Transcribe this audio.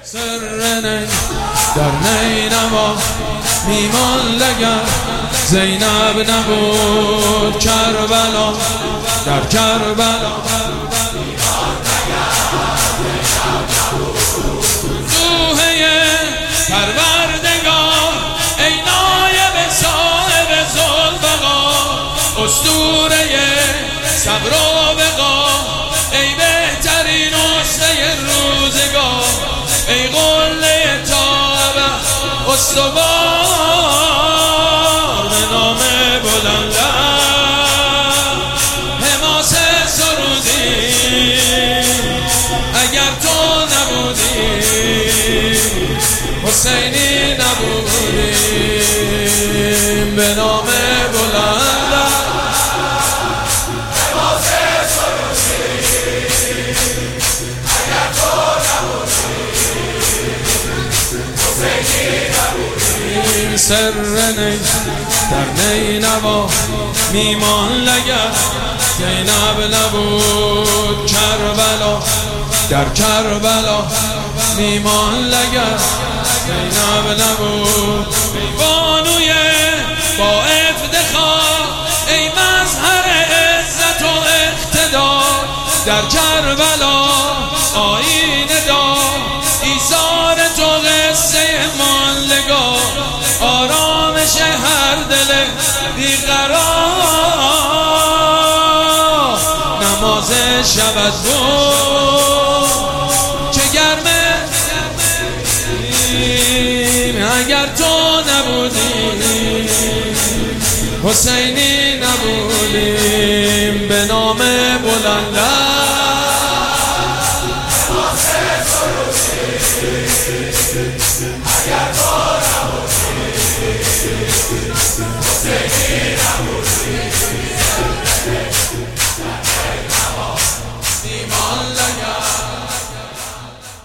سر نی در نینوا میماند اگر زینب نبود کربلا، در کربلا روحه پروردگار ای نایب صاحب ذوالبقا، اسطوره صبر و بقا ای بهترین اسوه روزگار، ای قله تابه استوار به نام بلندت حماس سرودی، اگر تو نبودی حسینی نبودیم به نام بلندت حماس سرودی، اگر تو نبودی حسینی نبودیم. سر نی در نینوا میماند اگر زینب نبود کربلا، در کربلا میماند اگر زینب نبود. بانوی با افتخار ای مظهر عزت و اقتدار، در کربلا آیینه دار ایثار تو قصه ماندگار، آرامش هر دل بیقرار، نماز شب بود چه گرمه اگر تو نبودی حسینی نبودیم به نام بلندت حماس سرودی